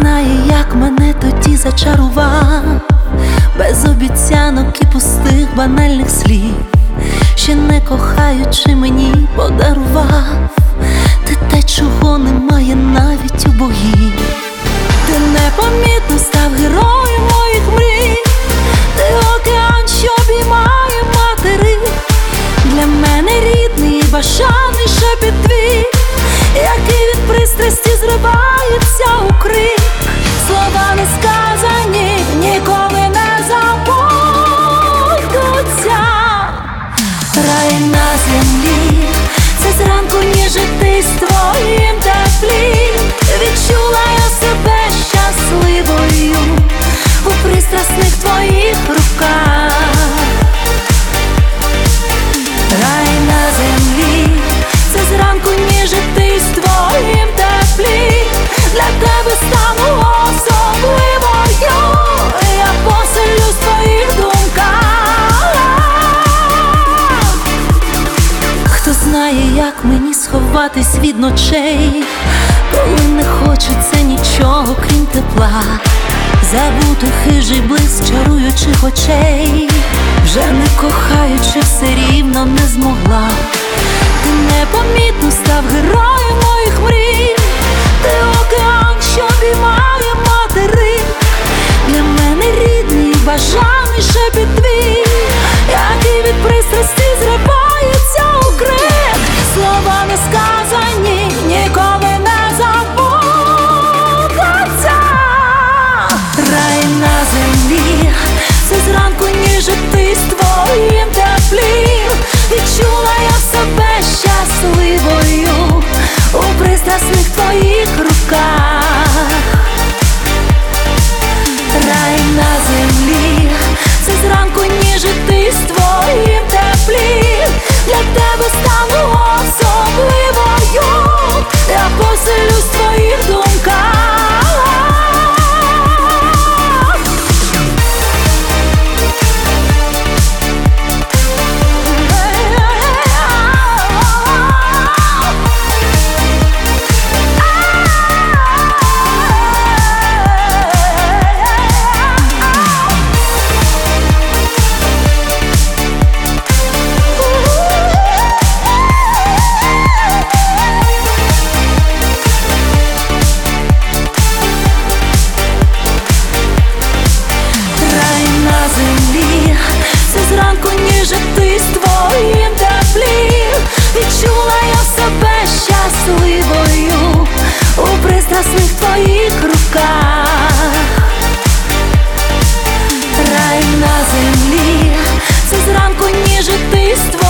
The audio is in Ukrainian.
знає, як мене тоді зачарував, без обіцянок і пустих банальних слів, ще не кохаючи мені подарував ти те, чого немає навіть у богів. Ти непомітно став героєм моїх мрій, ти океан, що обіймає матери, для мене рідний і бажаний шепіт твій, який від пристрасті зривається у крик. Слова не сказані ніколи не забудуться. Рай на землі, це зранку ніжитись твоїм теплі. Відчула я себе щасливою у пристрасних твоїх руках. Рай на землі, це зранку ніжитись твоїм теплі. Для тебе стану особливою, я поселюсь в твоїх думках. Хто знає, як мені сховатись від ночей, коли не хочеться нічого, крім тепла, забути хижий блиск чаруючих очей, вже не кохаючи, все рівно не змогла. Ти непомітно став героєм моїх мрій, ти океан, що обіймає матери, для мене рідний бажаний шепіт твій, який від пристрасті зривається у крик. Слова не сказані ніколи не забудуться. Рай на землі, це зранку ніжитись твоїм теплі. Відчула я себе щасливою у пристрасних твоїх руках. Рай на землі, це зранку ніжитись твоїм теплі. Для тебе стану особливою, я поселюсь в твоїх думках. Ніжитись твоїм теплі. Відчула я себе щасливою у пристрасних твоїх руках. Рай на землі, це зранку ніжитись твоїм